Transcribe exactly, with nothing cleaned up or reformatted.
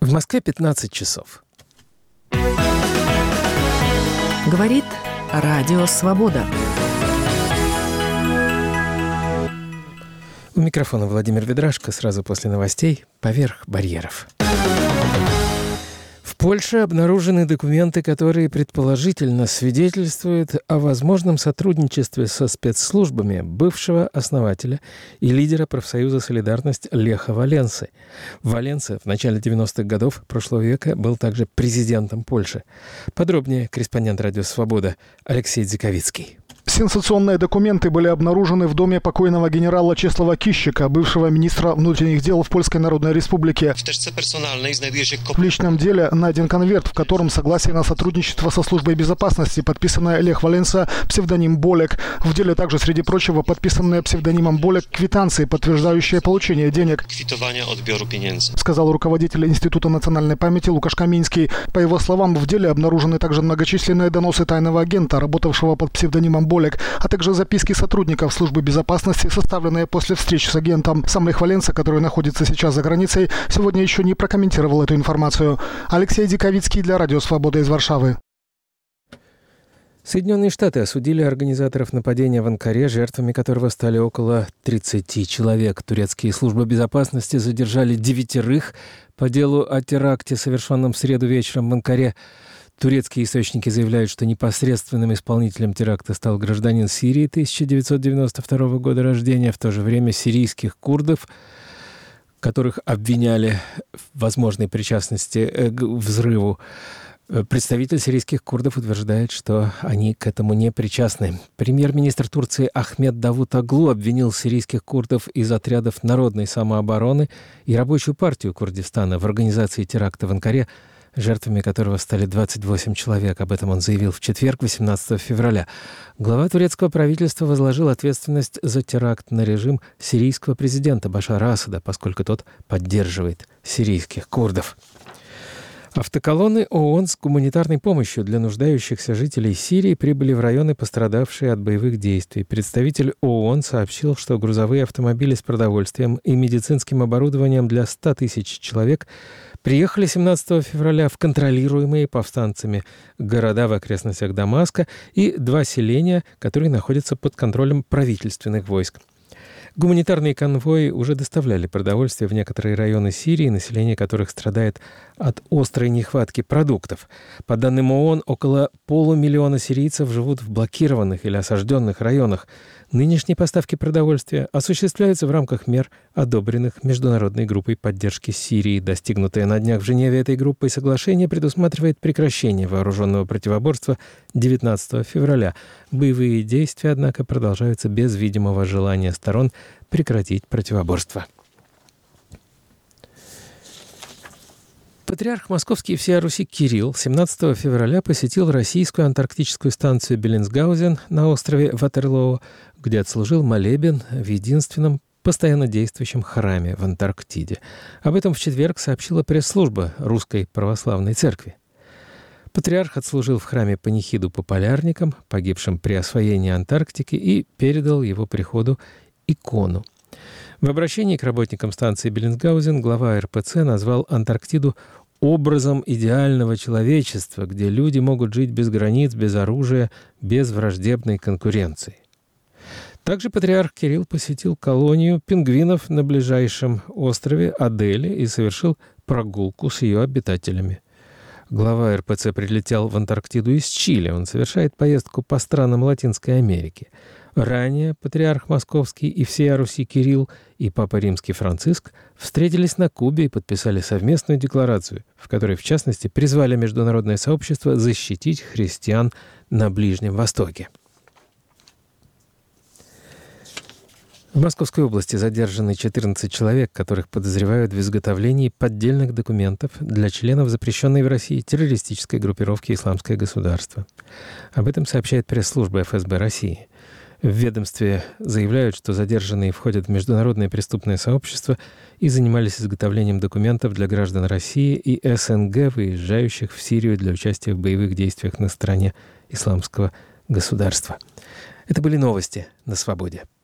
В Москве пятнадцать часов. Говорит Радио Свобода. У микрофона Владимир Ведрашко. Сразу после новостей «Поверх барьеров». В Польше обнаружены документы, которые предположительно свидетельствуют о возможном сотрудничестве со спецслужбами бывшего основателя и лидера профсоюза «Солидарность» Леха Валенсы. Валенса в начале девяностых годов прошлого века был также президентом Польши. Подробнее корреспондент «Радио Свобода» Алексей Дзиковицкий. Сенсационные документы были обнаружены в доме покойного генерала Чеслава Кищика, бывшего министра внутренних дел в Польской Народной Республике. В личном деле найден конверт, в котором согласие на сотрудничество со службой безопасности, подписанное Лех Валенса, псевдоним Болек. В деле также, среди прочего, подписанные псевдонимом Болек квитанции, подтверждающие получение денег, сказал руководитель Института национальной памяти Лукаш Каминский. По его словам, в деле обнаружены также многочисленные доносы тайного агента, работавшего под псевдонимом Болек, а также записки сотрудников службы безопасности, составленные после встреч с агентом. Сам Лех Валенса, который находится сейчас за границей, сегодня еще не прокомментировал эту информацию. Алексей Диковицкий для Радио Свобода из Варшавы. Соединенные Штаты осудили организаторов нападения в Анкаре, жертвами которого стали около тридцати человек. Турецкие службы безопасности задержали девятерых по делу о теракте, совершенном в среду вечером в Анкаре. Турецкие источники заявляют, что непосредственным исполнителем теракта стал гражданин Сирии тысяча девятьсот девяносто второго года рождения. В то же время сирийских курдов, которых обвиняли в возможной причастности к взрыву, представитель сирийских курдов утверждает, что они к этому не причастны. Премьер-министр Турции Ахмед Давутоглу обвинил сирийских курдов из отрядов народной самообороны и рабочую партию Курдистана в организации теракта в Анкаре, жертвами которого стали двадцать восемь человек. Об этом он заявил в четверг, восемнадцатого февраля. Глава турецкого правительства возложил ответственность за теракт на режим сирийского президента Башара Асада, поскольку тот поддерживает сирийских курдов. Автоколонны ООН с гуманитарной помощью для нуждающихся жителей Сирии прибыли в районы, пострадавшие от боевых действий. Представитель ООН сообщил, что грузовые автомобили с продовольствием и медицинским оборудованием для ста тысяч человек приехали семнадцатого февраля в контролируемые повстанцами города в окрестностях Дамаска и два селения, которые находятся под контролем правительственных войск. Гуманитарные конвои уже доставляли продовольствие в некоторые районы Сирии, население которых страдает от острой нехватки продуктов. По данным ООН, около полумиллиона сирийцев живут в блокированных или осажденных районах. Нынешние поставки продовольствия осуществляются в рамках мер, одобренных Международной группой поддержки Сирии. Достигнутое на днях в Женеве этой группой соглашение предусматривает прекращение вооруженного противоборства девятнадцатого февраля. Боевые действия, однако, продолжаются без видимого желания сторон прекратить противоборство. Патриарх Московский и всея Руси Кирилл семнадцатого февраля посетил российскую антарктическую станцию Беллинсгаузен на острове Ватерлоо, где отслужил молебен в единственном постоянно действующем храме в Антарктиде. Об этом в четверг сообщила пресс-служба Русской Православной Церкви. Патриарх отслужил в храме панихиду по полярникам, погибшим при освоении Антарктики, и передал его приходу икону. В обращении к работникам станции Беллинсгаузен глава эр пэ цэ назвал Антарктиду образом идеального человечества, где люди могут жить без границ, без оружия, без враждебной конкуренции. Также патриарх Кирилл посетил колонию пингвинов на ближайшем острове Аделе и совершил прогулку с ее обитателями. Глава эр пэ цэ прилетел в Антарктиду из Чили. Он совершает поездку по странам Латинской Америки. Ранее патриарх Московский и всея Руси Кирилл и Папа Римский Франциск встретились на Кубе и подписали совместную декларацию, в которой, в частности, призвали международное сообщество защитить христиан на Ближнем Востоке. В Московской области задержаны четырнадцать человек, которых подозревают в изготовлении поддельных документов для членов запрещенной в России террористической группировки «Исламское государство». Об этом сообщает пресс-служба эф эс бэ России. В ведомстве заявляют, что задержанные входят в международное преступное сообщество и занимались изготовлением документов для граждан России и эс эн гэ, выезжающих в Сирию для участия в боевых действиях на стороне Исламского государства. Это были новости на «Свободе».